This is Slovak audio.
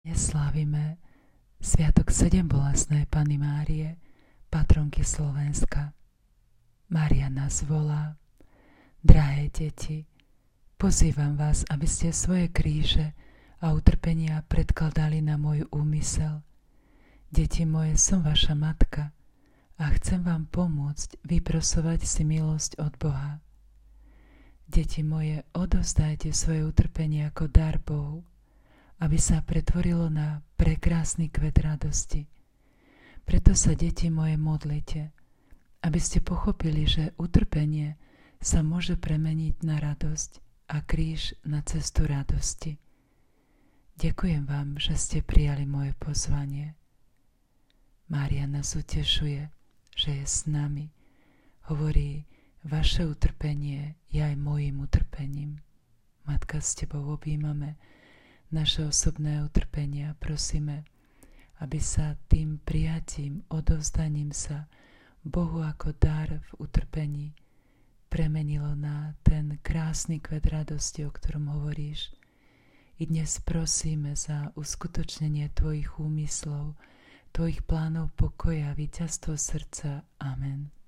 Dnes slávime sviatok sedembolestnej Panny Márie, patronky Slovenska. Mária nás volá: drahé deti, pozývam vás, aby ste svoje kríže a utrpenia predkladali na môj úmysel. Deti moje, som vaša matka a chcem vám pomôcť vyprosovať si milosť od Boha. Deti moje, odovzdajte svoje utrpenie ako dar Bohu, aby sa pretvorilo na prekrásny kvet radosti. Preto sa, deti moje, modlite, aby ste pochopili, že utrpenie sa môže premeniť na radosť a kríž na cestu radosti. Ďakujem vám, že ste prijali moje pozvanie. Mária nás utešuje, že je s nami. Hovorí: vaše utrpenie je aj mojím utrpením. Matka, s tebou objímame naše osobné utrpenia, prosíme, aby sa tým prijatím, odovzdaním sa Bohu ako dar v utrpení premenilo na ten krásny kvet radosti, o ktorom hovoríš. I dnes prosíme za uskutočnenie tvojich úmyslov, tvojich plánov pokoja, víťazstvo srdca. Amen.